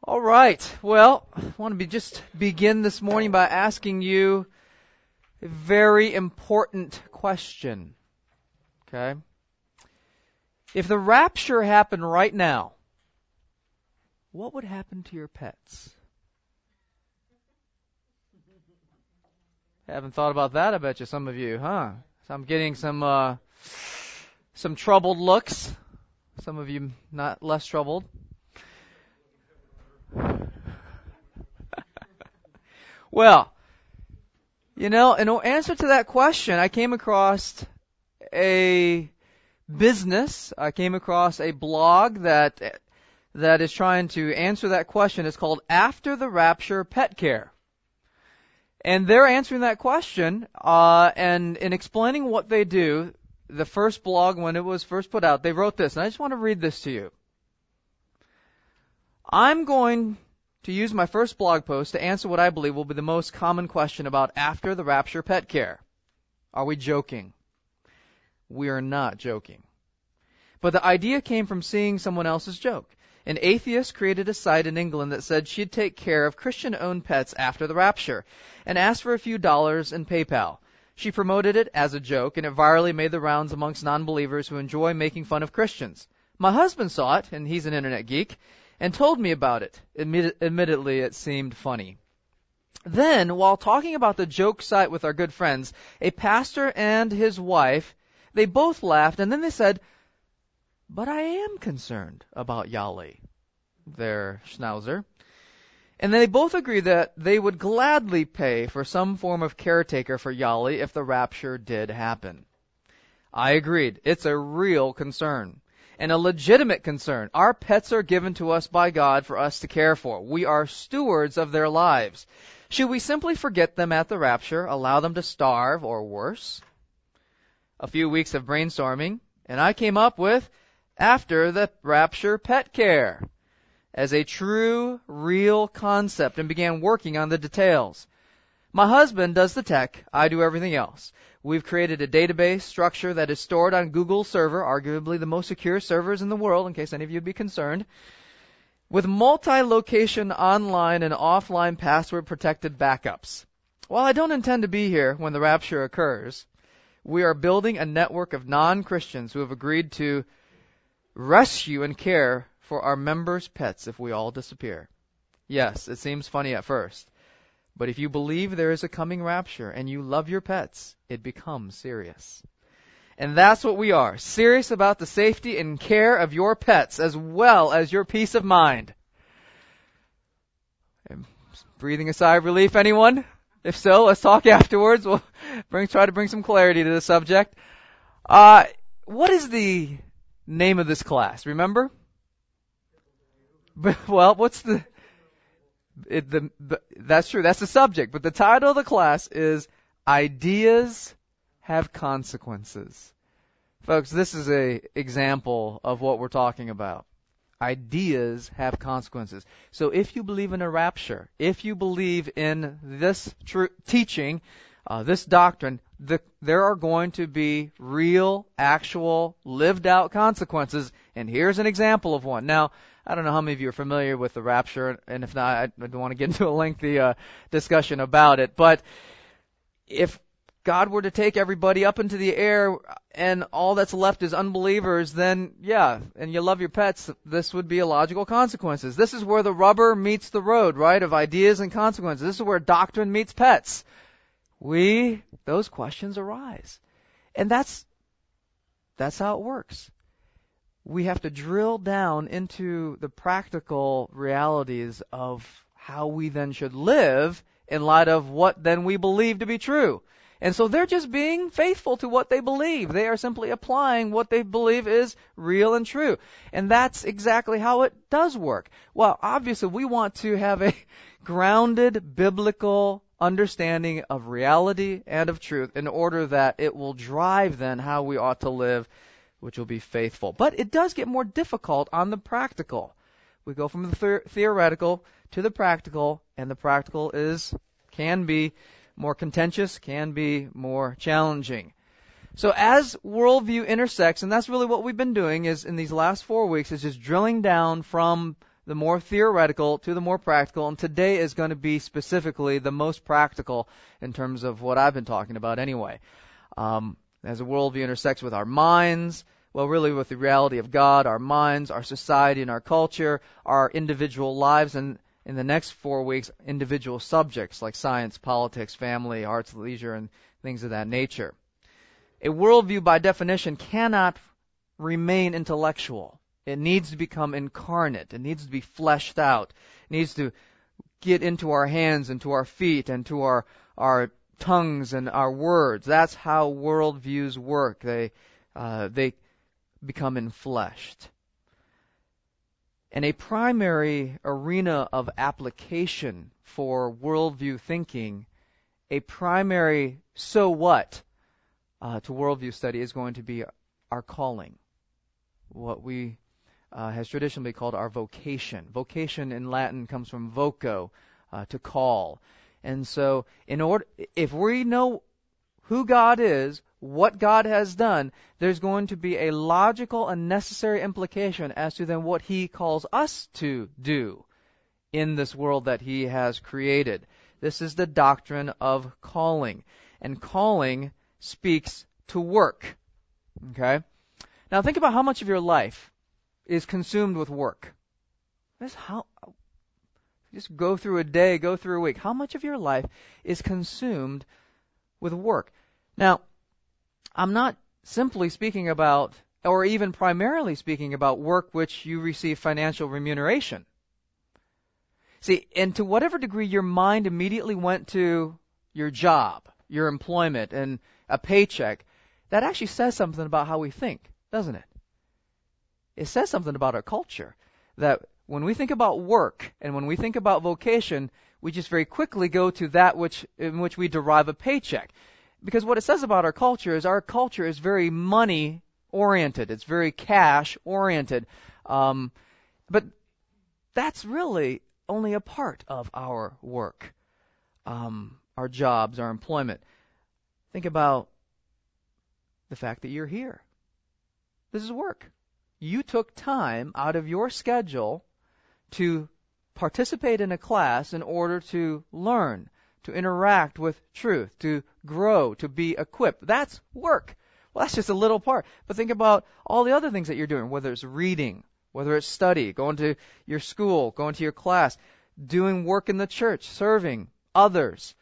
All right. Well, I want to just begin this morning by asking you a very important question. Okay? If the rapture happened right now, what would happen to your pets? Haven't thought about that, I bet you, some of you, huh? So I'm getting some troubled looks. Some of you not less troubled. Well, in answer to that question, I came across a business. I came across a blog that is trying to answer that question. It's called After the Rapture Pet Care. And they're answering that question, and in explaining what they do, the first blog, when it was first put out, they wrote this, and I just want to read this to you. I'm going to use my first blog post to answer what I believe will be the most common question about after the rapture pet care. Are we joking? We are not joking. But the idea came from seeing someone else's joke. An atheist created a site in England that said she'd take care of Christian-owned pets after the rapture and asked for a few dollars in PayPal. She promoted it as a joke, and it virally made the rounds amongst non-believers who enjoy making fun of Christians. My husband saw it, and he's an internet geek, and told me about it. Admittedly, it seemed funny. Then, while talking about the joke site with our good friends, a pastor and his wife, they both laughed, and then they said, "But I am concerned about Yali," their schnauzer. And they both agreed that they would gladly pay for some form of caretaker for Yali if the rapture did happen. I agreed. It's a real concern. And a legitimate concern. Our pets are given to us by God for us to care for. We are stewards of their lives. Should we simply forget them at the rapture, allow them to starve, or worse? A few weeks of brainstorming, and I came up with After the Rapture Pet Care as a true, real concept and began working on the details. My husband does the tech. I do everything else. We've created a database structure that is stored on Google server, arguably the most secure servers in the world, in case any of you would be concerned, with multi-location online and offline password-protected backups. While I don't intend to be here when the rapture occurs, we are building a network of non-Christians who have agreed to rescue and care for our members' pets if we all disappear. Yes, it seems funny at first. But if you believe there is a coming rapture and you love your pets, it becomes serious. And that's what we are, serious about the safety and care of your pets as well as your peace of mind. Breathing a sigh of relief, anyone? If so, let's talk afterwards. We'll try to bring some clarity to the subject. What is the name of this class? Remember? Well, what's that's true. That's the subject. But the title of the class is Ideas Have Consequences. Folks, this is an example of what we're talking about. Ideas have consequences. So if you believe in a rapture, if you believe in this teaching, this doctrine, there are going to be real, actual, lived-out consequences. And here's an example of one. Now, I don't know how many of you are familiar with the rapture, and if not, I don't want to get into a lengthy discussion about it. But if God were to take everybody up into the air and all that's left is unbelievers, then yeah, and you love your pets, this would be a logical consequences. This is where the rubber meets the road, right, of ideas and consequences. This is where doctrine meets pets. Those questions arise. And that's how it works. We have to drill down into the practical realities of how we then should live in light of what then we believe to be true. And so they're just being faithful to what they believe. They are simply applying what they believe is real and true. And that's exactly how it does work. Well, obviously we want to have a grounded biblical understanding of reality and of truth in order that it will drive then how we ought to live, which will be faithful. But it does get more difficult on the practical. We go from the theoretical to the practical, and the practical can be more contentious, can be more challenging. So as worldview intersects, and that's really what we've been doing is in these last 4 weeks, is just drilling down from the more theoretical to the more practical, and today is going to be specifically the most practical in terms of what I've been talking about anyway. As a worldview intersects with our minds, well, really with the reality of God, our minds, our society and our culture, our individual lives, and in the next 4 weeks, individual subjects like science, politics, family, arts, leisure, and things of that nature. A worldview, by definition, cannot remain intellectual. It needs to become incarnate. It needs to be fleshed out. It needs to get into our hands and to our feet and to our tongues and our words. That's how worldviews work. They become enfleshed. And a primary arena of application for worldview thinking, a primary so what to worldview study is going to be our calling, what we has traditionally been called our vocation. Vocation in Latin comes from voco, to call. And so, if we know who God is, what God has done, there's going to be a logical and necessary implication as to then what He calls us to do in this world that He has created. This is the doctrine of calling. And calling speaks to work. Okay? Now think about how much of your life is consumed with work. Just go through a day, go through a week. How much of your life is consumed with work? Now, I'm not simply speaking about, or even primarily speaking about work which you receive financial remuneration. See, and to whatever degree your mind immediately went to your job, your employment, and a paycheck, that actually says something about how we think, doesn't it? It says something about our culture, that when we think about work and when we think about vocation, we just very quickly go to that in which we derive a paycheck. Because what it says about our culture is very money-oriented. It's very cash-oriented. But that's really only a part of our work, our jobs, our employment. Think about the fact that you're here. This is work. You took time out of your schedule to participate in a class in order to learn, to interact with truth, to grow, to be equipped. That's work. Well, that's just a little part. But think about all the other things that you're doing, whether it's reading, whether it's study, going to your school, going to your class, doing work in the church, serving others,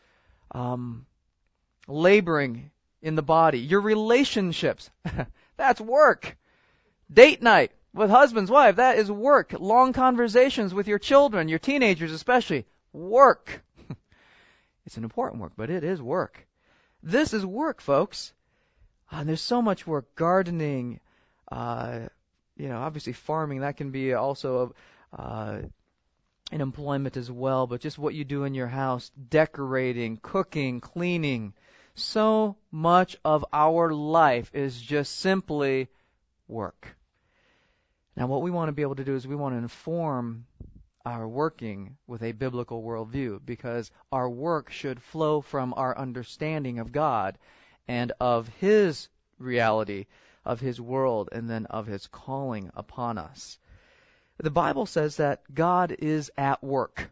laboring in the body, your relationships. That's work. Date night with husbands, wife, that is work. Long conversations with your children, your teenagers especially, work. It's an important work, but it is work. This is work, folks. And there's so much work. Gardening, obviously farming, that can be also an employment as well, but just what you do in your house, decorating, cooking, cleaning. So much of our life is just simply work. Now, what we want to be able to do is we want to inform our working with a biblical worldview, because our work should flow from our understanding of God and of His reality, of His world, and then of His calling upon us. The Bible says that God is at work.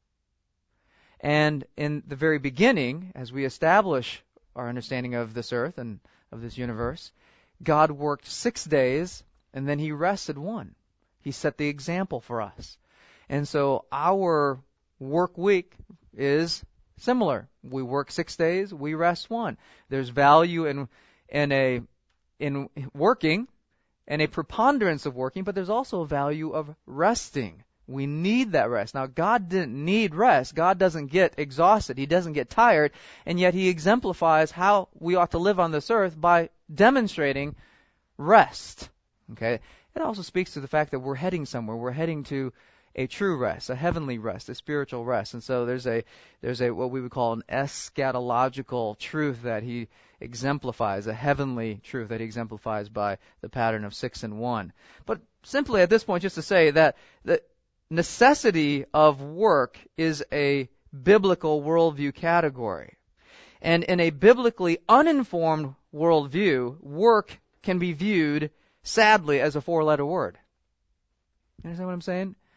And in the very beginning, as we establish our understanding of this earth and of this universe, God worked 6 days, and then He rested one. He set the example for us. And so our work week is similar. We work 6 days, we rest one. There's value in working and a preponderance of working, but there's also a value of resting. We need that rest. Now, God didn't need rest. God doesn't get exhausted. He doesn't get tired, and yet He exemplifies how we ought to live on this earth by demonstrating rest. Okay? It also speaks to the fact that we're heading somewhere. We're heading to a true rest, a heavenly rest, a spiritual rest. And so there's a what we would call an eschatological truth that He exemplifies, a heavenly truth that He exemplifies by the pattern of 6 and 1. But simply at this point, just to say that the necessity of work is a biblical worldview category. And in a biblically uninformed worldview, work can be viewed, sadly, as a 4-letter word. You understand what I'm saying?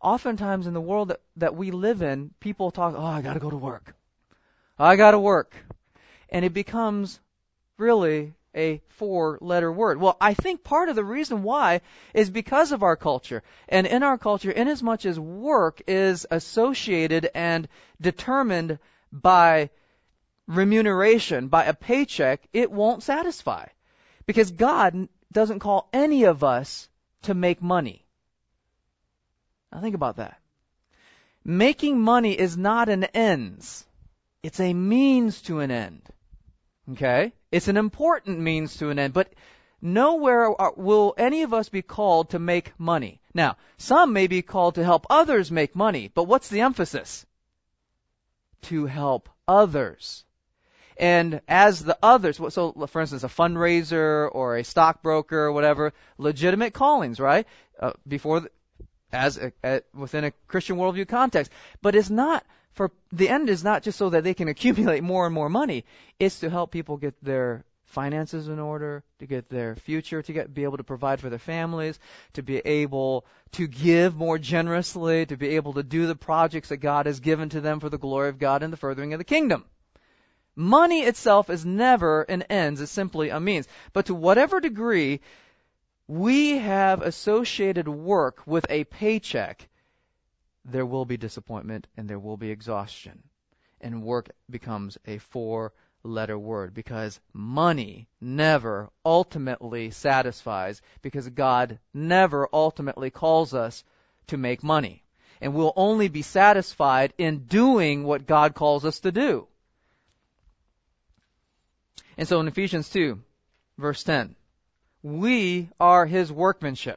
oftentimes in the world that we live in, people talk, oh, I got to go to work. I got to work. And it becomes really a 4-letter word. Well, I think part of the reason why is because of our culture. And in our culture, inasmuch as work is associated and determined by remuneration, by a paycheck, it won't satisfy. Because God doesn't call any of us to make money. Now think about that. Making money is not an ends. It's a means to an end. Okay? It's an important means to an end, but nowhere will any of us be called to make money. Now, some may be called to help others make money, but what's the emphasis? To help others. And as the others, so for instance, a fundraiser or a stockbroker or whatever, legitimate callings, right? Within a Christian worldview context. But it's not, for the end is not just so that they can accumulate more and more money. It's to help people get their finances in order, to get their future, be able to provide for their families, to be able to give more generously, to be able to do the projects that God has given to them for the glory of God and the furthering of the kingdom. Money itself is never an ends, it's simply a means. But to whatever degree we have associated work with a paycheck, there will be disappointment and there will be exhaustion. And work becomes a 4-letter word because money never ultimately satisfies, because God never ultimately calls us to make money. And we'll only be satisfied in doing what God calls us to do. And so in Ephesians 2, verse 10, we are His workmanship.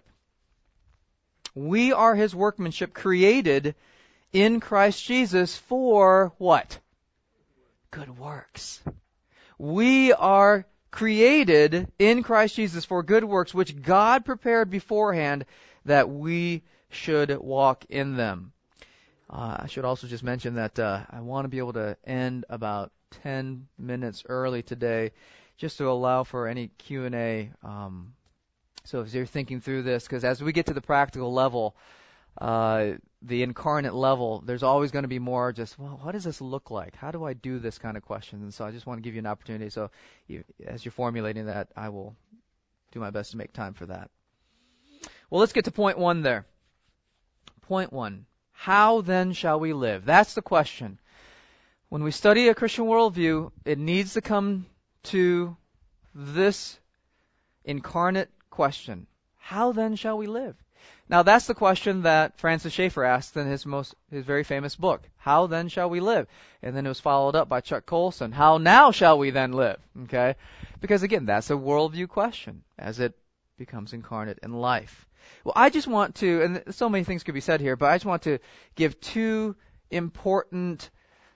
We are His workmanship created in Christ Jesus for what? Good works. We are created in Christ Jesus for good works, which God prepared beforehand that we should walk in them. I should also just mention that I want to be able to end about 10 minutes early today, just to allow for any Q&A. So as you're thinking through this, because as we get to the practical level, the incarnate level, there's always going to be more just, well, what does this look like? How do I do this kind of questions? And so I just want to give you an opportunity. So as you're formulating that, I will do my best to make time for that. Well, let's get to point 1 there. Point 1. How then shall we live? That's the question. When we study a Christian worldview, it needs to come to this incarnate question. How then shall we live? Now that's the question that Francis Schaeffer asked in his very famous book, How Then Shall We Live? And then it was followed up by Chuck Colson, How now shall we then live? Okay? Because again, that's a worldview question as it becomes incarnate in life. Well, I just want to, and so many things could be said here, but I just want to give 2 important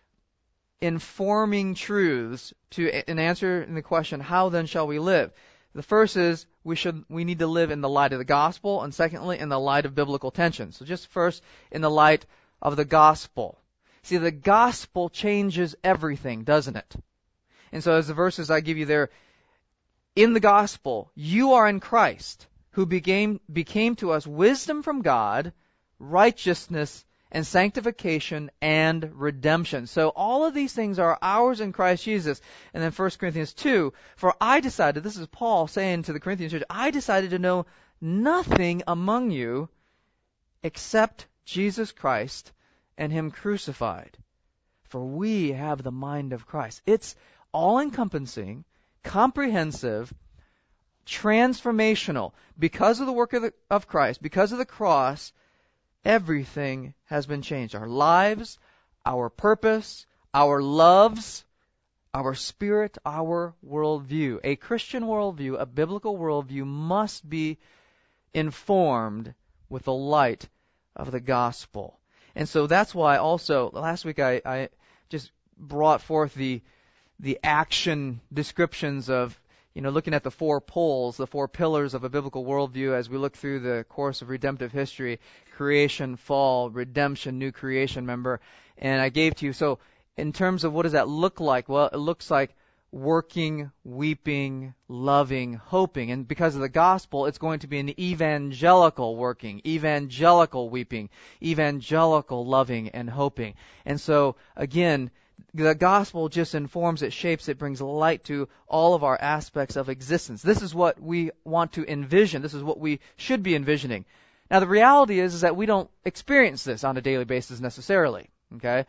informing truths in answering the question, how then shall we live? The first is we need to live in the light of the gospel, and secondly, in the light of biblical tension. So just first, in the light of the gospel. See, the gospel changes everything, doesn't it? And so as the verses I give you there, in the gospel, you are in Christ, who became to us wisdom from God, righteousness and sanctification and redemption. So all of these things are ours in Christ Jesus. And then 1 Corinthians 2, for I decided, this is Paul saying to the Corinthian church, I decided to know nothing among you except Jesus Christ and Him crucified. For we have the mind of Christ. It's all-encompassing, comprehensive, transformational. Because of the work of Christ, because of the cross, everything has been changed. Our lives, our purpose, our loves, our spirit, our worldview. A Christian worldview, a biblical worldview must be informed with the light of the gospel. And so that's why also, last week I just brought forth the action descriptions of, looking at the 4 poles, the 4 pillars of a biblical worldview as we look through the course of redemptive history, creation, fall, redemption, new creation, remember? And I gave to you, so in terms of what does that look like? Well, it looks like working, weeping, loving, hoping. And because of the gospel, it's going to be an evangelical working, evangelical weeping, evangelical loving and hoping. And so, again, the gospel just informs, it shapes, it brings light to all of our aspects of existence. This is what we want to envision. This is what we should be envisioning. Now, the reality is that we don't experience this on a daily basis necessarily. Okay?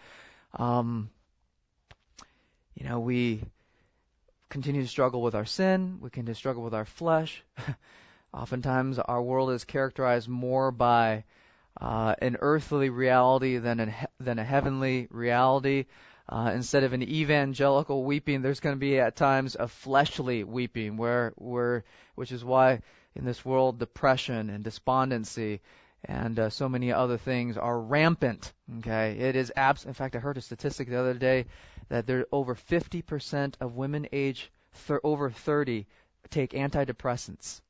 We continue to struggle with our sin. We continue to struggle with our flesh. Oftentimes, our world is characterized more by an earthly reality than a heavenly reality. Instead of an evangelical weeping, there's going to be at times a fleshly weeping, which is why in this world depression and despondency and so many other things are rampant. Okay, it is in fact, I heard a statistic the other day that there over 50% of women age over 30 take antidepressants.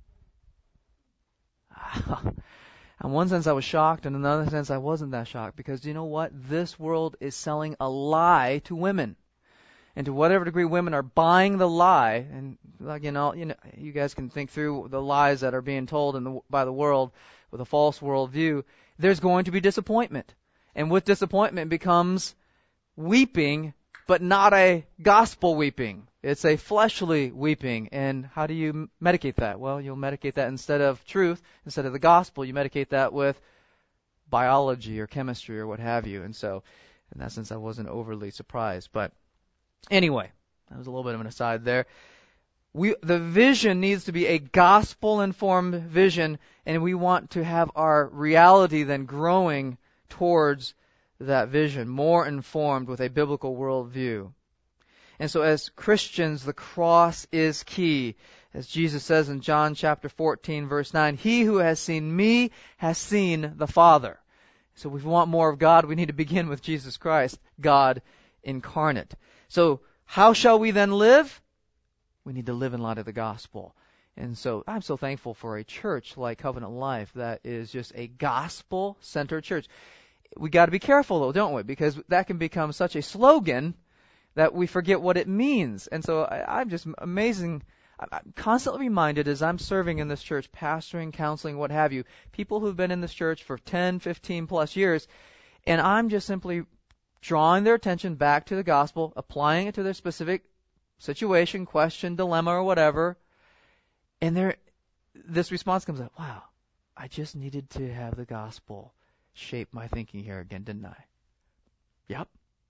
In one sense, I was shocked, and in another sense, I wasn't that shocked, because you know what? This world is selling a lie to women, and to whatever degree women are buying the lie, and you guys can think through the lies that are being told by the world with a false worldview. There's going to be disappointment, and with disappointment becomes weeping, but not a gospel weeping. It's a fleshly weeping. And how do you medicate that? Well, you'll medicate that instead of truth, instead of the gospel, you medicate that with biology or chemistry or what have you. And so, in that sense, I wasn't overly surprised. But anyway, that was a little bit of an aside there. The vision needs to be a gospel-informed vision, and we want to have our reality then growing towards that vision, more informed with a biblical worldview. And so as Christians, the cross is key. As Jesus says in John chapter 14, verse 9, "He who has seen me has seen the Father." So if we want more of God, we need to begin with Jesus Christ, God incarnate. So how shall we then live? We need to live in light of the gospel. And so I'm so thankful for a church like Covenant Life that is just a gospel-centered church. We got to be careful, though, don't we? Because that can become such a slogan that we forget what it means. And so I'm just amazing. I'm constantly reminded as I'm serving in this church, pastoring, counseling, what have you, people who've been in this church for 10, 15 plus years, and I'm just simply drawing their attention back to the gospel, applying it to their specific situation, question, dilemma, or whatever, and this response comes up, wow, I just needed to have the gospel shape my thinking here again, didn't I? Yep.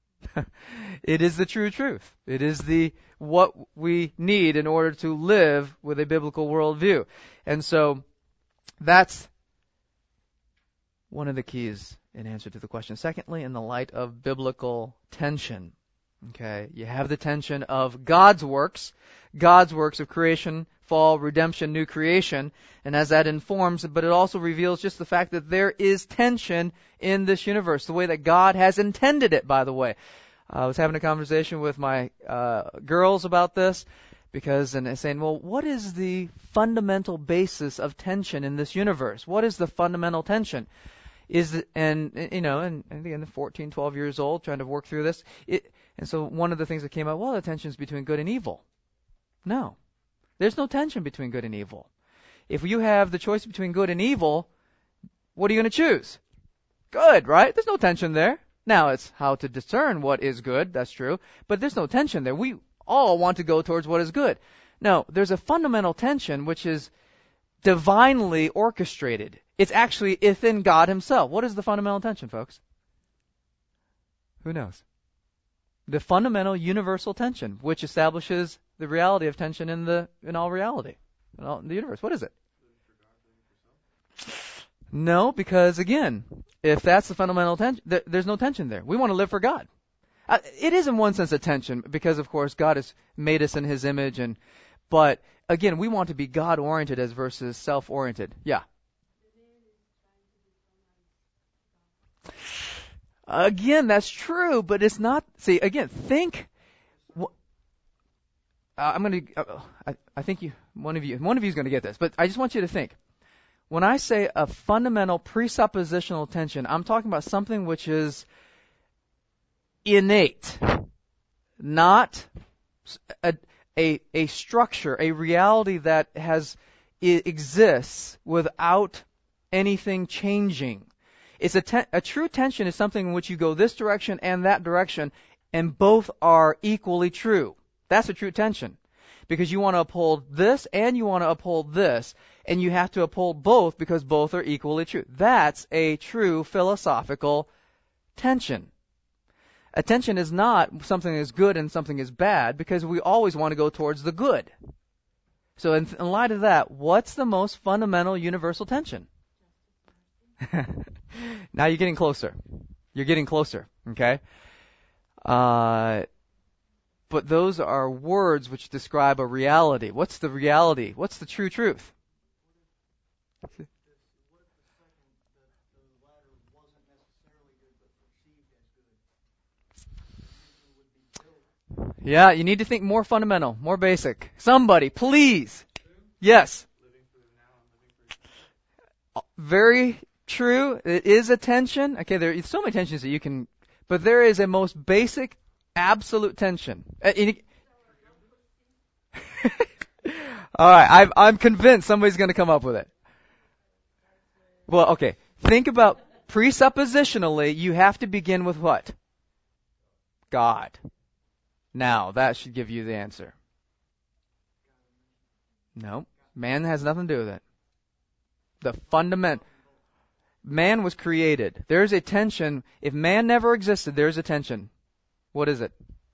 It is the true truth. It is what we need in order to live with a biblical worldview. And so that's one of the keys in answer to the question. Secondly, in the light of biblical tension. Okay, you have the tension of God's works of creation, fall, redemption, new creation, and as that informs, but it also reveals just the fact that there is tension in this universe, the way that God has intended it, by the way. I was having a conversation with my girls about this, and they're saying, well, what is the fundamental basis of tension in this universe? What is the fundamental tension? And again, 14, 12 years old, trying to work through this. And so one of the things that came out, well, the tension is between good and evil. No. There's no tension between good and evil. If you have the choice between good and evil, what are you going to choose? Good, right? There's no tension there. Now, it's how to discern what is good, that's true, but there's no tension there. We all want to go towards what is good. No, there's a fundamental tension which is divinely orchestrated. It's actually within God himself. What is the fundamental tension, folks? Who knows? The fundamental universal tension, which establishes the reality of tension in all reality, in the universe. What is it? No, because again, if that's the fundamental tension, there's no tension there. We want to live for God. It is in one sense a tension because, of course, God has made us in His image, but again, we want to be God-oriented as versus self-oriented. Yeah. Again, that's true, but it's not. See, again, think. I think one of you is going to get this, but I just want you to think. When I say a fundamental presuppositional tension, I'm talking about something which is innate, not a structure, a reality that exists without anything changing. It's a true tension is something in which you go this direction and that direction, and both are equally true. That's a true tension. Because you want to uphold this and you want to uphold this, and you have to uphold both because both are equally true. That's a true philosophical tension. A tension is not something is good and something is bad, because we always want to go towards the good. So in light of that, what's the most fundamental universal tension? Now you're getting closer. You're getting closer, okay? But those are words which describe a reality. What's the reality? What's the true truth? Yeah, you need to think more fundamental, more basic. Somebody, please. Yes. Very true. It is a tension. Okay, there are so many tensions that you can, but there is a most basic, absolute tension. All right, I'm convinced somebody's going to come up with it. Well, okay. Think about presuppositionally, you have to begin with what? God. Now, that should give you the answer. No, man has nothing to do with it. The fundament. Man was created. There's a tension. If man never existed, there's a tension. What is it?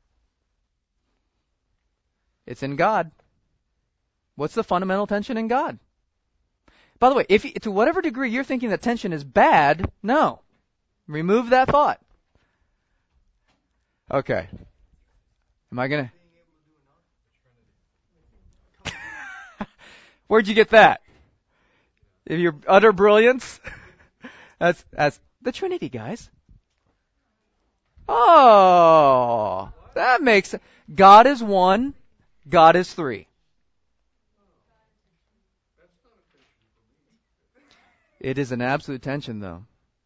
It's in God. What's the fundamental tension in God? By the way, if to whatever degree you're thinking that tension is bad, no. Remove that thought. Okay. Am I going to? Where'd you get that? If your utter brilliance? That's the Trinity, guys. Oh, that makes sense. God is one. God is three. It is an absolute tension, though.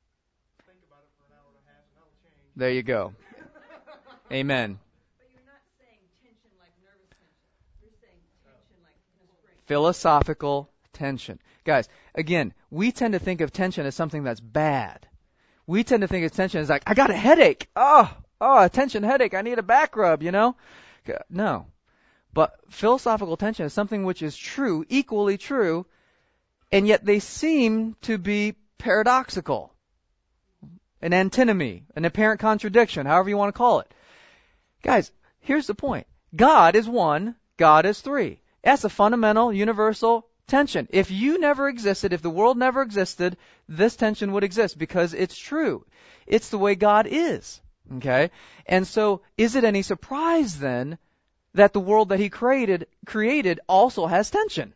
There you go. Amen. But you're not saying tension like nervous tension. You're saying tension like in a spring. Philosophical tension. Guys, again, we tend to think of tension as something that's bad. We tend to think of tension as like, I got a headache. Oh, a tension headache. I need a back rub, you know? No. But philosophical tension is something which is true, equally true, and yet they seem to be paradoxical. An antinomy, an apparent contradiction, however you want to call it. Guys, here's the point. God is one, God is three. That's a fundamental, universal tension. If you never existed, if the world never existed, this tension would exist because it's true. It's the way God is. Okay? And so, is it any surprise then that the world that He created also has tension?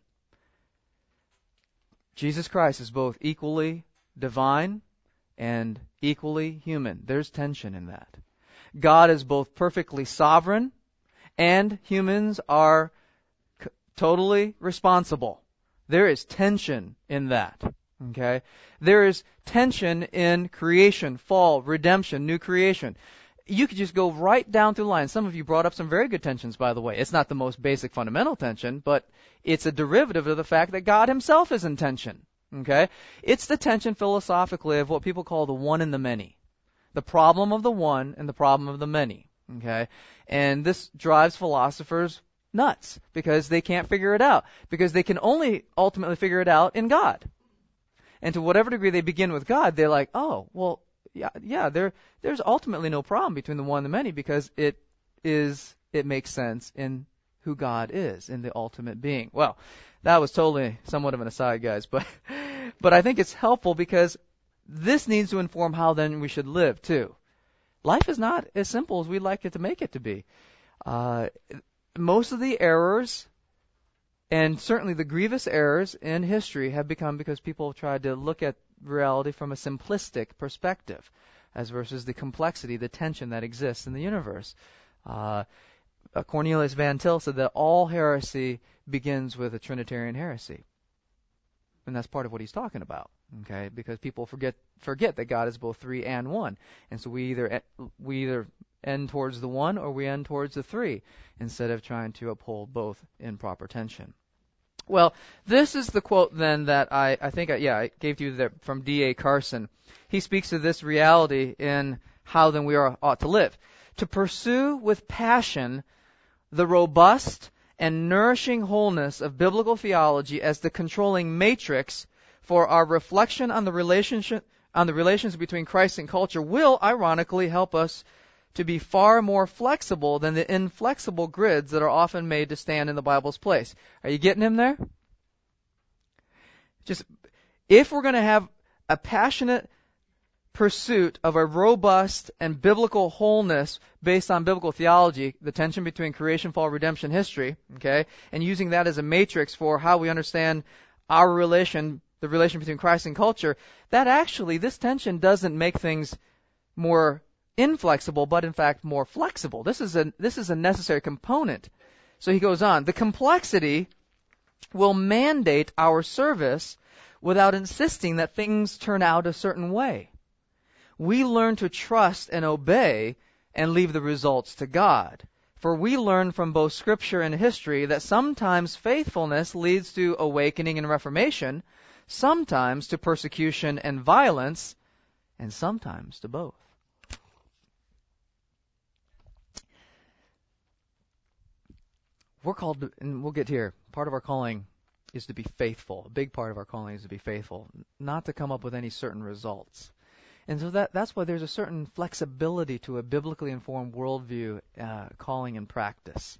Jesus Christ is both equally divine and equally human. There's tension in that. God is both perfectly sovereign and humans are totally responsible. There is tension in that. Okay? There is tension in creation, fall, redemption, new creation. You could just go right down through the line. Some of you brought up some very good tensions, by the way. It's not the most basic fundamental tension, but it's a derivative of the fact that God Himself is in tension. Okay? It's the tension philosophically of what people call the one and the many. The problem of the one and the problem of the many. Okay? And this drives philosophers nuts because they can't figure it out. Because they can only ultimately figure it out in God. And to whatever degree they begin with God, they're like, oh, well, yeah, there's ultimately no problem between the one and the many because it makes sense in who God is, in the ultimate being. Well, that was totally somewhat of an aside, guys, but I think it's helpful because this needs to inform how then we should live too. Life is not as simple as we'd like it to make it to be. Most of the errors, and certainly the grievous errors in history, have become because people have tried to look at reality from a simplistic perspective, as versus the complexity, the tension that exists in the universe. Cornelius Van Til said that all heresy begins with a Trinitarian heresy. And that's part of what he's talking about, okay? Because people forget that God is both three and one. And so we either end towards the one or we end towards the three, instead of trying to uphold both in proper tension. Well, this is the quote then that I gave to you there from D.A. Carson. He speaks of this reality in how then we ought to live. To pursue with passion the robust and nourishing wholeness of biblical theology as the controlling matrix for our reflection on the relations between Christ and culture will, ironically, help us to be far more flexible than the inflexible grids that are often made to stand in the Bible's place. Are you getting him there? Just, if we're going to have a passionate pursuit of a robust and biblical wholeness based on biblical theology, the tension between creation, fall, redemption, history, okay, and using that as a matrix for how we understand our relation, the relation between Christ and culture, that actually, this tension doesn't make things more inflexible, but in fact more flexible. This is a necessary component. So he goes on, the complexity will mandate our service without insisting that things turn out a certain way. We learn to trust and obey and leave the results to God. For we learn from both Scripture and history that sometimes faithfulness leads to awakening and reformation, sometimes to persecution and violence, and sometimes to both. We're called to, and we'll get here, part of our calling is to be faithful. A big part of our calling is to be faithful, not to come up with any certain results. And so that's why there's a certain flexibility to a biblically informed worldview, calling and practice.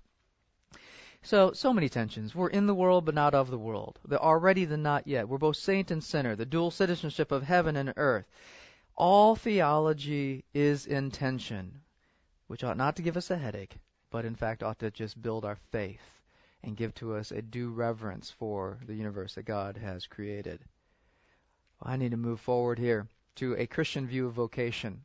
So many tensions. We're in the world but not of the world. The already, the not yet. We're both saint and sinner. The dual citizenship of heaven and earth. All theology is in tension, which ought not to give us a headache, but in fact ought to just build our faith and give to us a due reverence for the universe that God has created. I need to move forward here to a Christian view of vocation.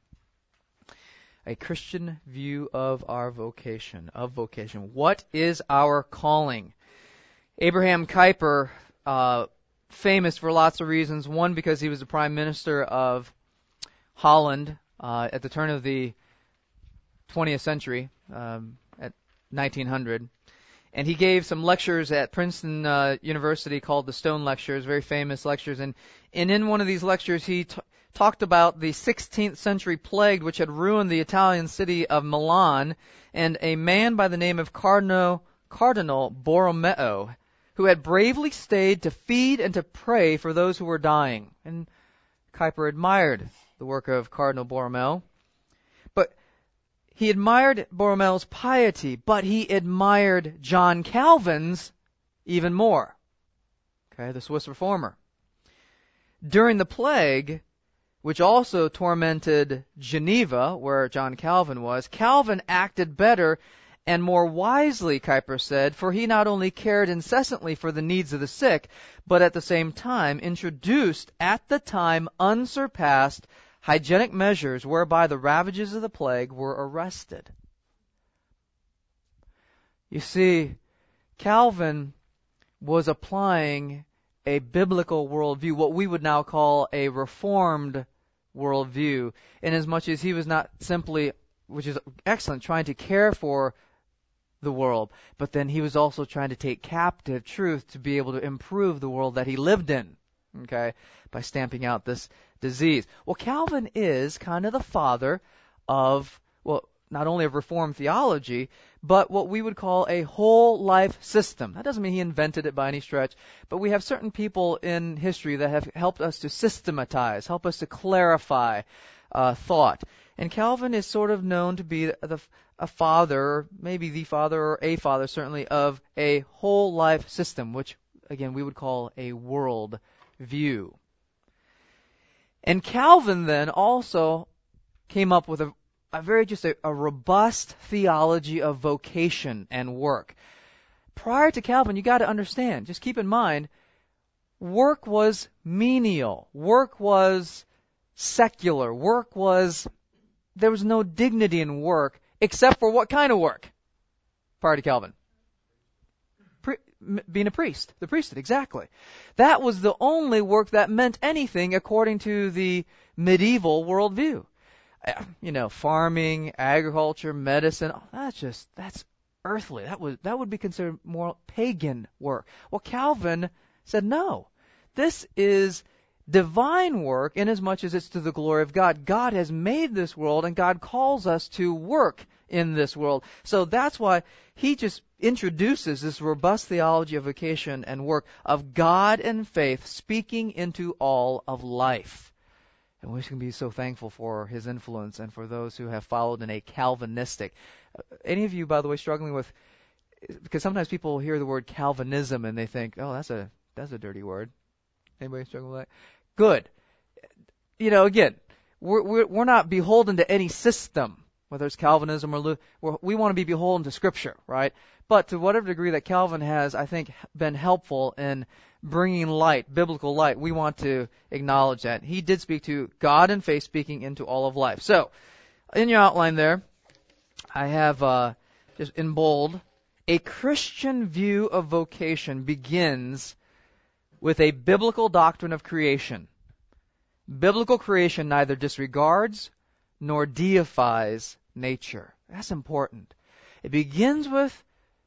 A Christian view of our vocation, What is our calling? Abraham Kuyper, famous for lots of reasons. One, because he was the prime minister of Holland at the turn of the 20th century, at 1900. And he gave some lectures at Princeton University called the Stone Lectures, very famous lectures. And in one of these lectures, he talked about the 16th century plague which had ruined the Italian city of Milan, and a man by the name of Cardinal Borromeo, who had bravely stayed to feed and to pray for those who were dying. And Kuyper admired the work of Cardinal Borromeo. But he admired Borromeo's piety, but he admired John Calvin's even more. Okay, the Swiss reformer. During the plague, which also tormented Geneva, where John Calvin was, Calvin acted better and more wisely, Kuyper said, for he not only cared incessantly for the needs of the sick, but at the same time introduced at the time unsurpassed hygienic measures whereby the ravages of the plague were arrested. You see, Calvin was applying a biblical worldview, what we would now call a reformed worldview, inasmuch as he was not simply, which is excellent, trying to care for the world, but then he was also trying to take captive truth to be able to improve the world that he lived in, okay, by stamping out this disease. Well, Calvin is kind of the father of, well, not only of Reformed theology, but what we would call a whole life system. That doesn't mean he invented it by any stretch, but we have certain people in history that have helped us to systematize, help us to clarify thought. And Calvin is sort of known to be a father, maybe the father or a father certainly, of a whole life system, which again we would call a world view. And Calvin then also came up with a robust theology of vocation and work. Prior to Calvin, you got to understand, just keep in mind, work was menial. Work was secular. There was no dignity in work, except for what kind of work? Prior to Calvin. Being a priest. The priesthood, exactly. That was the only work that meant anything according to the medieval worldview. farming, agriculture, medicine. That's earthly. That would be considered more pagan work. Well, Calvin said no. This is divine work inasmuch as it's to the glory of God. God has made this world, and God calls us to work in this world. So that's why he just introduces this robust theology of vocation and work of God and faith speaking into all of life. And we can be so thankful for his influence and for those who have followed in a Calvinistic. Any of you, by the way, struggling with, because sometimes people hear the word Calvinism and they think, oh, that's a dirty word. Anybody struggling with that? Good. Again, we're not beholden to any system, whether it's Calvinism or we want to be beholden to Scripture, right? But to whatever degree that Calvin has, I think, been helpful in bringing light, biblical light, we want to acknowledge that. He did speak to God and faith speaking into all of life. So, in your outline there, I have just in bold, a Christian view of vocation begins with a biblical doctrine of creation. Biblical creation neither disregards nor deifies nature. That's important. It begins with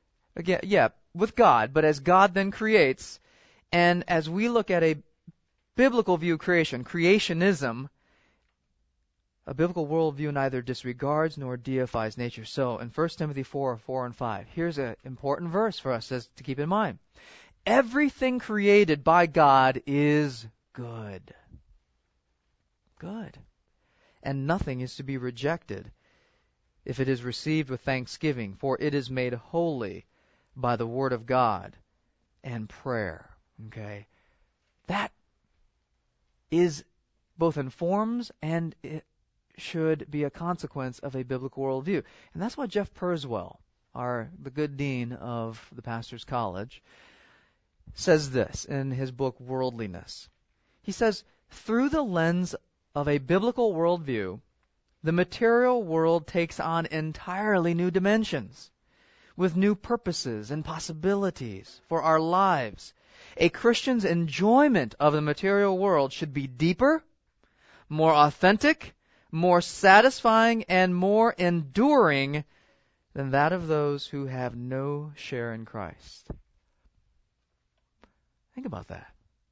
God, but as God then creates, and as we look at a biblical view of creation, creationism, a biblical worldview neither disregards nor deifies nature. So in 1 Timothy 4 and 5, here's an important verse for us to keep in mind. Everything created by God is good. Good. And nothing is to be rejected if it is received with thanksgiving, for it is made holy by the word of God and prayer. Okay? That is both informs and it should be a consequence of a biblical worldview. And that's why Jeff Purswell, the good dean of the Pastor's College, says this in his book, Worldliness. He says, through the lens of a biblical worldview, the material world takes on entirely new dimensions, with new purposes and possibilities for our lives. A Christian's enjoyment of the material world should be deeper, more authentic, more satisfying, and more enduring than that of those who have no share in Christ. Think about that.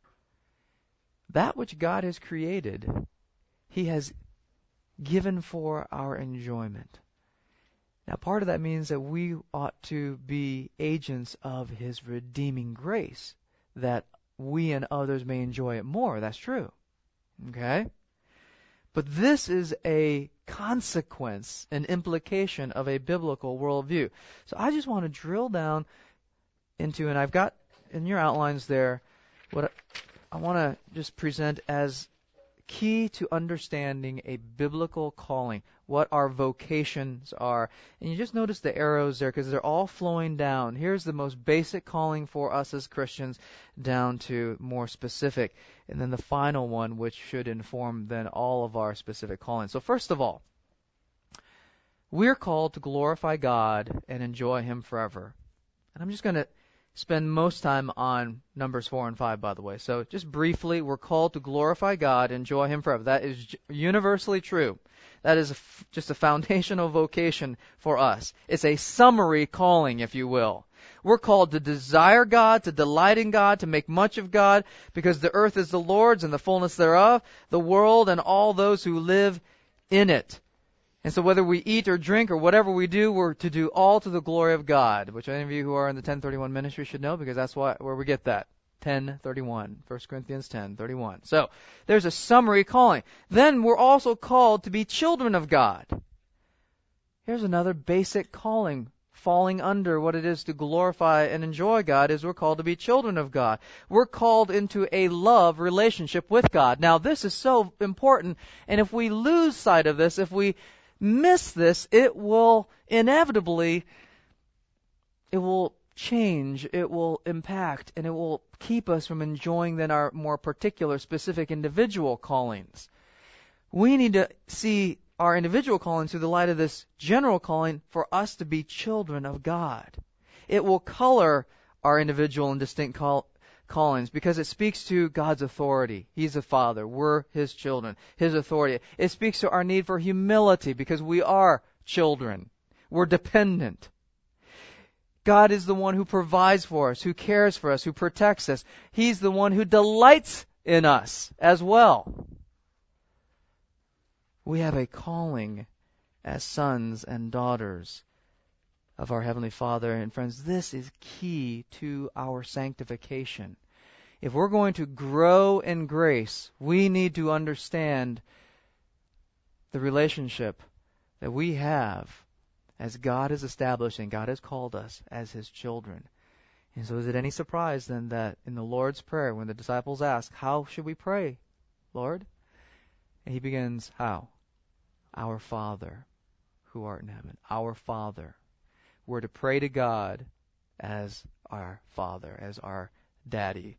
That which God has created, He has given for our enjoyment. Now, part of that means that we ought to be agents of His redeeming grace, that we and others may enjoy it more. That's true. Okay? But this is a consequence, an implication of a biblical worldview. So I just want to drill down into, and I've got in your outlines there, what I want to just present as key to understanding a biblical calling, what our vocations are. And you just notice the arrows there because they're all flowing down. Here's the most basic calling for us as Christians down to more specific. And then the final one, which should inform then all of our specific callings. So first of all, we're called to glorify God and enjoy Him forever. And I'm just going to spend most time on Numbers 4 and 5, by the way. So just briefly, we're called to glorify God and enjoy Him forever. That is universally true. That is just a foundational vocation for us. It's a summary calling, if you will. We're called to desire God, to delight in God, to make much of God, because the earth is the Lord's and the fullness thereof, the world and all those who live in it. And so whether we eat or drink or whatever we do, we're to do all to the glory of God, which any of you who are in the 1031 ministry should know, because that's where we get that. 10:31, 1 Corinthians 10:31. So there's a summary calling. Then we're also called to be children of God. Here's another basic calling falling under what it is to glorify and enjoy God, is we're called to be children of God. We're called into a love relationship with God. Now this is so important, and if we lose sight of this, if we miss this, it will inevitably, it will change, it will impact, and it will keep us from enjoying then our more particular, specific individual callings. We need to see our individual callings through the light of this general calling for us to be children of God. It will color our individual and distinct callings because it speaks to God's authority. He's a father. We're His children. His authority. It speaks to our need for humility because we are children. We're dependent. God is the one who provides for us, who cares for us, who protects us. He's the one who delights in us as well. We have a calling as sons and daughters of our Heavenly Father. And friends, this is key to our sanctification. If we're going to grow in grace, we need to understand the relationship that we have as God is establishing, God has called us as His children. And so is it any surprise then that in the Lord's Prayer, when the disciples ask, how should we pray, Lord? And He begins, how? Our Father, who art in heaven. Our Father. We're to pray to God as our Father, as our Daddy.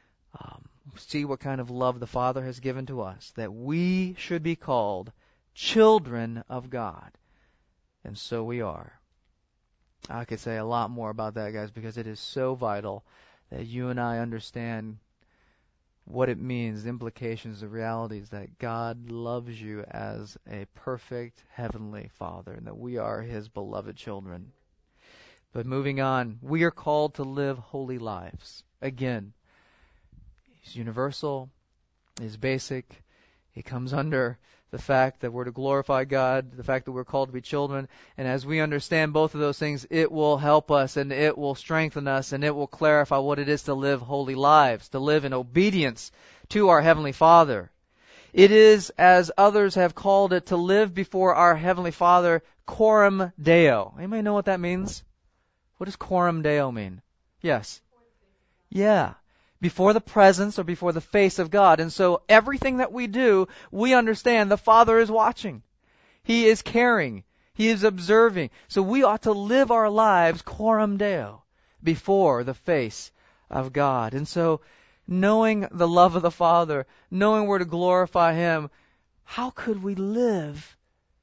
See what kind of love the Father has given to us, that we should be called children of God. And so we are. I could say a lot more about that, guys, because it is so vital that you and I understand what it means, the implications, the realities that God loves you as a perfect heavenly Father and that we are His beloved children. But moving on, we are called to live holy lives. Again, He's universal, He's basic, He comes under the fact that we're to glorify God, the fact that we're called to be children. And as we understand both of those things, it will help us and it will strengthen us and it will clarify what it is to live holy lives, to live in obedience to our Heavenly Father. It is, as others have called it, to live before our Heavenly Father, coram Deo. Anybody know what that means? What does coram Deo mean? Yes. Yeah. Before the presence or before the face of God. And so everything that we do, we understand the Father is watching. He is caring. He is observing. So we ought to live our lives coram Deo, before the face of God. And so knowing the love of the Father, knowing we're to glorify Him, how could we live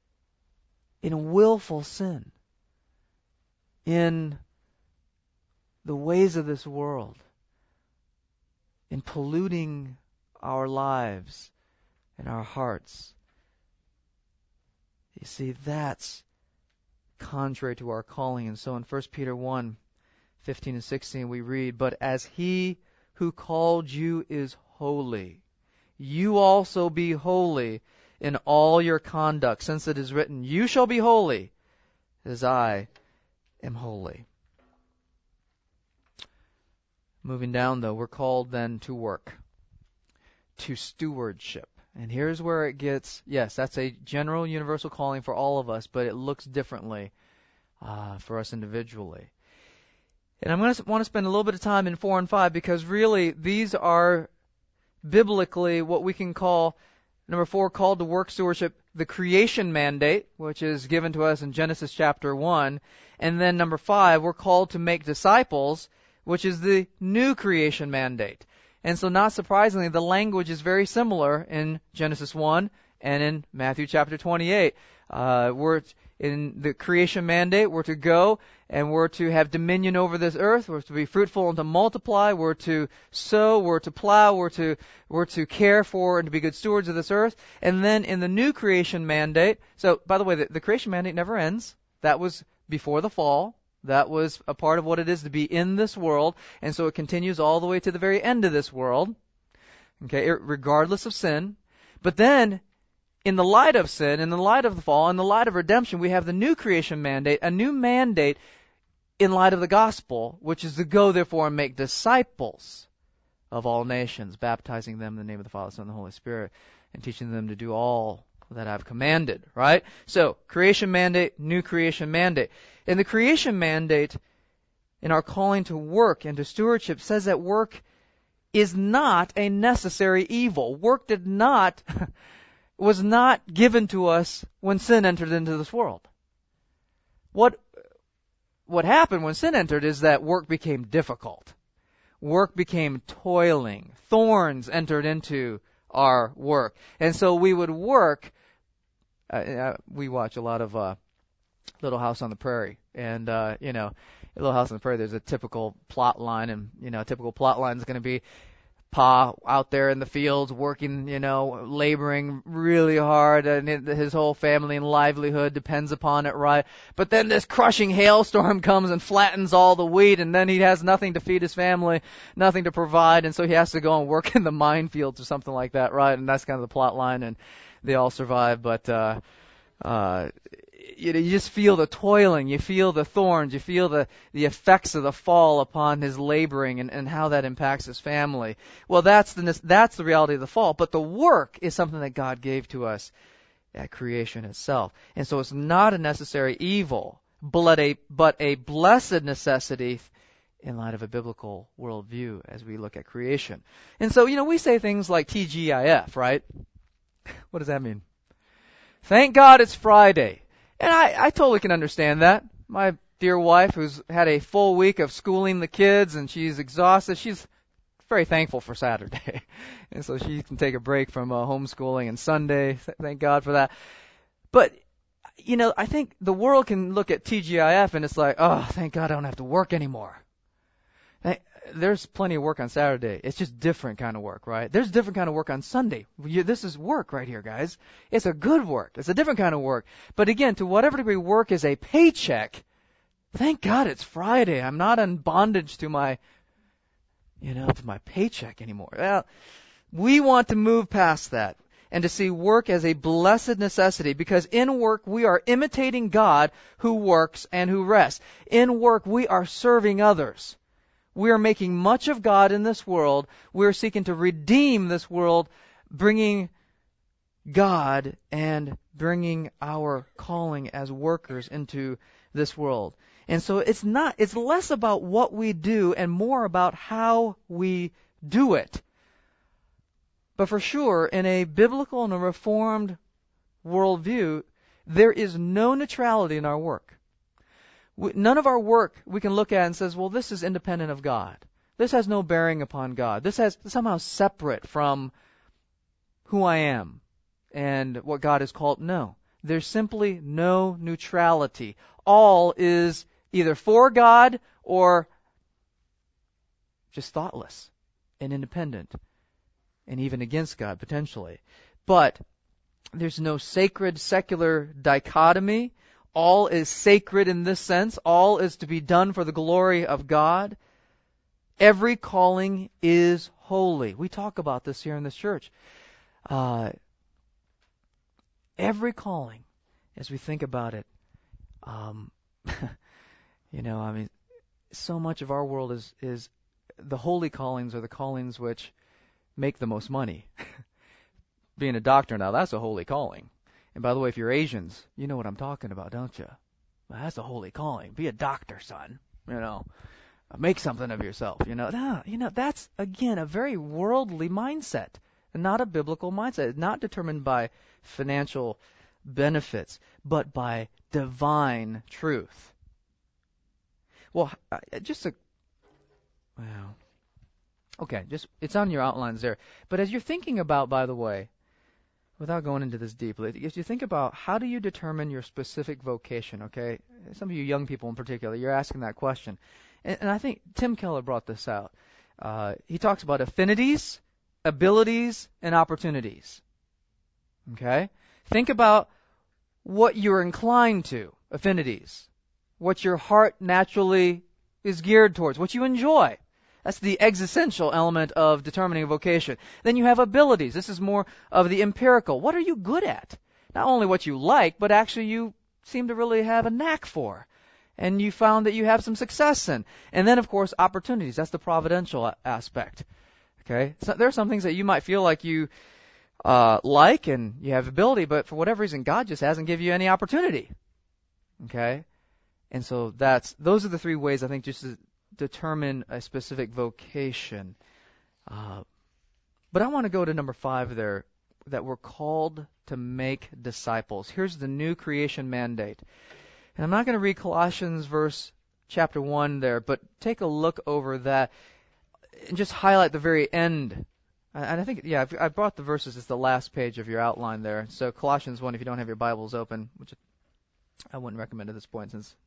in willful sin, in the ways of this world, in polluting our lives and our hearts? You see, that's contrary to our calling. And so in 1 Peter 1, 15 and 16 we read, but as He who called you is holy, you also be holy in all your conduct, since it is written, you shall be holy as I am holy. Moving down, though, we're called then to work, to stewardship. And here's where it gets, yes, that's a general universal calling for all of us, but it looks differently for us individually. And I'm going to want to spend a little bit of time in 4 and 5 because really these are biblically what we can call, number 4, called to work stewardship, the creation mandate, which is given to us in Genesis chapter 1. And then number 5, we're called to make disciples, which is the new creation mandate. And so not surprisingly, the language is very similar in Genesis 1 and in Matthew chapter 28. We're in the creation mandate, we're to go and we're to have dominion over this earth. We're to be fruitful and to multiply. We're to sow, we're to plow, we're to care for and to be good stewards of this earth. And then in the new creation mandate, so by the way, the creation mandate never ends. That was before the fall. That was a part of what it is to be in this world, and so it continues all the way to the very end of this world, okay, regardless of sin. But then, in the light of sin, in the light of the fall, in the light of redemption, we have the new creation mandate, a new mandate in light of the gospel, which is to go, therefore, and make disciples of all nations, baptizing them in the name of the Father, Son, and the Holy Spirit, and teaching them to do all that I've commanded, right? So, creation mandate, new creation mandate. And the creation mandate in our calling to work and to stewardship says that work is not a necessary evil. Work was not given to us when sin entered into this world. What happened when sin entered is that work became difficult. Work became toiling. Thorns entered into our work. And so we would work. We watch a lot of Little House on the Prairie, and Little House on the Prairie, there's a typical plot line, and a typical plot line is going to be Pa out there in the fields working, laboring really hard, and his whole family and livelihood depends upon it, right? But then this crushing hailstorm comes and flattens all the wheat, and then he has nothing to feed his family, nothing to provide, and so he has to go and work in the minefields or something like that, right? And that's kind of the plot line, and they all survive, but you just feel the toiling, you feel the thorns, you feel the effects of the fall upon his laboring and how that impacts his family. Well, that's the reality of the fall. But the work is something that God gave to us at creation itself. And so it's not a necessary evil, but a blessed necessity in light of a biblical worldview as we look at creation. And so, we say things like TGIF, right? What does that mean? Thank God it's Friday. And I totally can understand that. My dear wife, who's had a full week of schooling the kids and she's exhausted, she's very thankful for Saturday. And so she can take a break from homeschooling and Sunday. Thank God for that. But, I think the world can look at TGIF and it's like, oh, thank God I don't have to work anymore. There's plenty of work on Saturday. It's just different kind of work, right? There's different kind of work on Sunday. This is work right here, guys. It's a good work. It's a different kind of work. But again, to whatever degree work is a paycheck, thank God it's Friday. I'm not in bondage to my paycheck anymore. Well, we want to move past that and to see work as a blessed necessity, because in work we are imitating God who works and who rests. In work we are serving others. We are making much of God in this world. We are seeking to redeem this world, bringing God and bringing our calling as workers into this world. And so it's less about what we do and more about how we do it. But for sure, in a biblical and a reformed worldview, there is no neutrality in our work. None of our work we can look at and says, well, this is independent of God. This has no bearing upon God. This has somehow separate from who I am and what God has called. No. There's simply no neutrality. All is either for God or just thoughtless and independent and even against God potentially. But there's no sacred secular dichotomy. All is sacred in this sense. All is to be done for the glory of God. Every calling is holy. We talk about this here in this church. Every calling, as we think about it, so much of our world is the holy callings are the callings which make the most money. Being a doctor now, that's a holy calling. And by the way, if you're Asians, you know what I'm talking about, don't you? Well, that's a holy calling. Be a doctor, son. Make something of yourself. That's again a very worldly mindset, and not a biblical mindset. It's not determined by financial benefits, but by divine truth. Well, it's on your outlines there. But as you're thinking about, by the way, without going into this deeply, as you think about how do you determine your specific vocation, okay? Some of you young people in particular, you're asking that question. And I think Tim Keller brought this out. He talks about affinities, abilities, and opportunities. Okay? Think about what you're inclined to, affinities, what your heart naturally is geared towards, what you enjoy. That's the existential element of determining a vocation. Then you have abilities. This is more of the empirical. What are you good at? Not only what you like, but actually you seem to really have a knack for. And you found that you have some success in. And then, of course, opportunities. That's the providential aspect. Okay? So there are some things that you might feel like you like and you have ability, but for whatever reason, God just hasn't given you any opportunity. Okay? And so those are the three ways, I think, just to determine a specific vocation. But I want to go to number 5 there, that we're called to make disciples. Here's the new creation mandate. And I'm not going to read Colossians chapter 1 there, but take a look over that and just highlight the very end. And I think, I brought the verses as the last page of your outline there. So Colossians 1, if you don't have your Bibles open, which I wouldn't recommend at this point since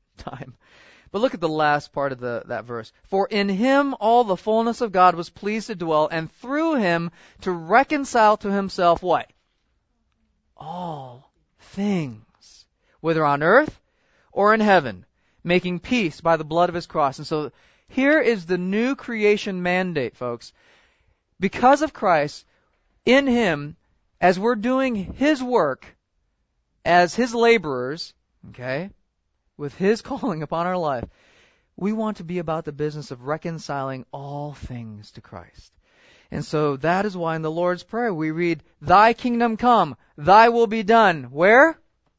time. But look at the last part of that verse. For in him all the fullness of God was pleased to dwell, and through him to reconcile to himself what? All things, whether on earth or in heaven, making peace by the blood of his cross. And so here is the new creation mandate, folks. Because of Christ, in him, as we're doing his work as his laborers, okay, with his calling upon our life, we want to be about the business of reconciling all things to Christ. And so that is why in the Lord's Prayer we read, Thy kingdom come, Thy will be done. Where?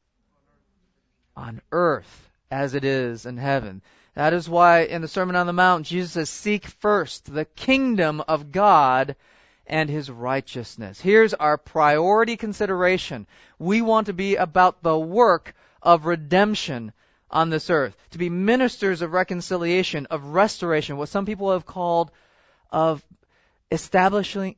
On earth as it is in heaven. That is why in the Sermon on the Mount Jesus says, Seek first the kingdom of God and his righteousness. Here's our priority consideration. We want to be about the work of redemption on this earth, to be ministers of reconciliation, of restoration, what some people have called of establishing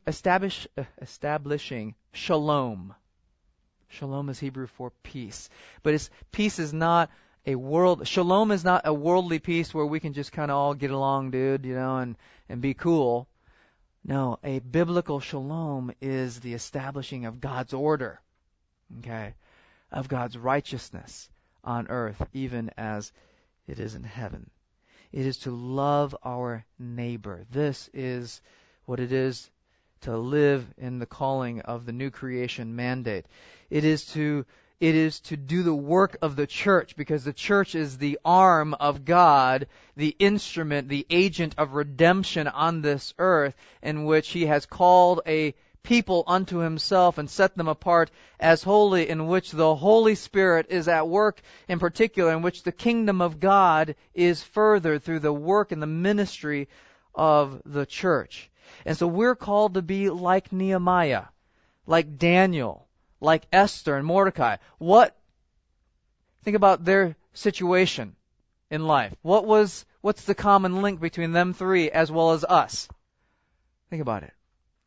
shalom. Shalom is Hebrew for peace. But peace is not shalom is not a worldly peace where we can just kind of all get along, dude, and be cool. No, a biblical shalom is the establishing of God's order, okay, of God's righteousness on earth, even as it is in heaven. It is to love our neighbor. This is what it is to live in the calling of the new creation mandate. It is to do the work of the church, because the church is the arm of God, the instrument, the agent of redemption on this earth, in which he has called a people unto himself and set them apart as holy, in which the Holy Spirit is at work in particular, in which the kingdom of God is furthered through the work and the ministry of the church. And so we're called to be like Nehemiah, like Daniel, like Esther and Mordecai. Think about their situation in life. What's the common link between them three as well as us? Think about it.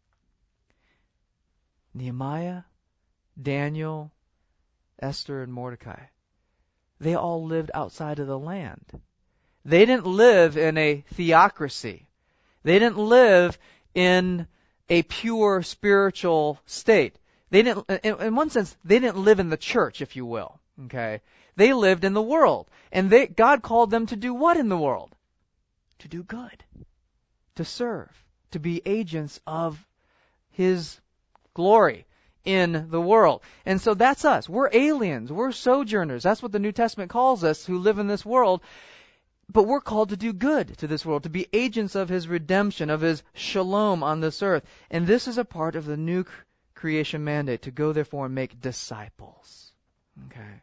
Nehemiah, Daniel, Esther, and Mordecai. They all lived outside of the land. They didn't live in a theocracy. They didn't live in a pure spiritual state. They didn't, in one sense, they didn't live in the church, if you will. Okay? They lived in the world. And God called them to do what in the world? To do good. To serve. To be agents of his glory in the world. And so that's us. We're aliens. We're sojourners. That's what the New Testament calls us, who live in this world. But we're called to do good to this world, to be agents of his redemption, of his shalom on this earth. And this is a part of the new creation mandate, to go therefore and make disciples. Okay.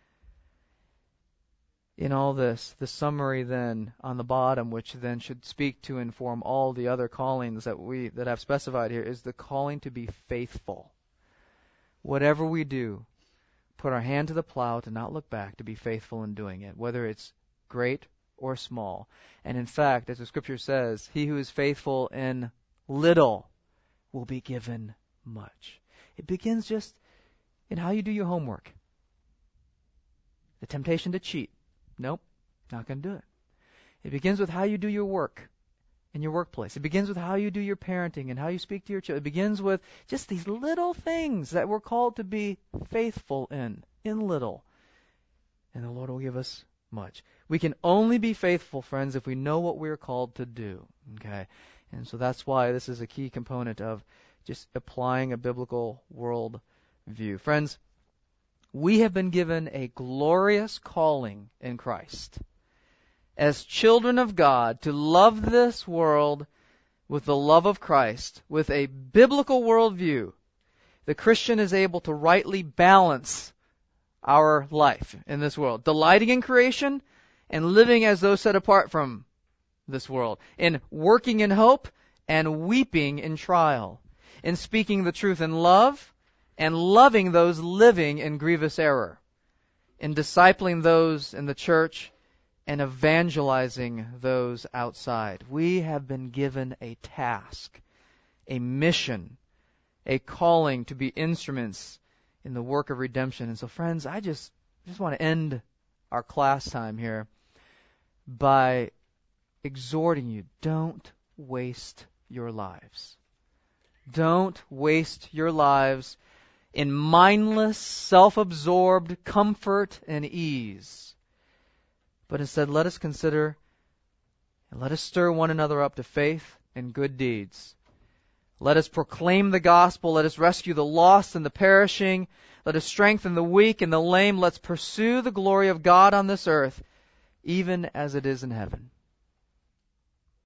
In all this, the summary then on the bottom, which then should speak to inform all the other callings that I've specified here, is the calling to be faithful. Whatever we do, put our hand to the plow, to not look back, to be faithful in doing it, whether it's great or small. And in fact, as the scripture says, he who is faithful in little will be given much. It begins just in how you do your homework. The temptation to cheat. Nope, not going to do it. It begins with how you do your work in your workplace. It begins with how you do your parenting and how you speak to your children. It begins with just these little things that we're called to be faithful in little. And the Lord will give us much. We can only be faithful, friends, if we know what we're called to do. Okay? And so that's why this is a key component of just applying a biblical world view. Friends, we have been given a glorious calling in Christ as children of God to love this world with the love of Christ, with a biblical worldview. The Christian is able to rightly balance our life in this world, delighting in creation and living as those set apart from this world, in working in hope and weeping in trial, in speaking the truth in love and loving those living in grievous error, in discipling those in the church and evangelizing those outside. We have been given a task, a mission, a calling to be instruments in the work of redemption. And so, friends, I just want to end our class time here by exhorting you, don't waste your lives. Don't waste your lives in mindless, self-absorbed comfort and ease. But instead, let us consider and let us stir one another up to faith and good deeds. Let us proclaim the gospel. Let us rescue the lost and the perishing. Let us strengthen the weak and the lame. Let's pursue the glory of God on this earth, even as it is in heaven.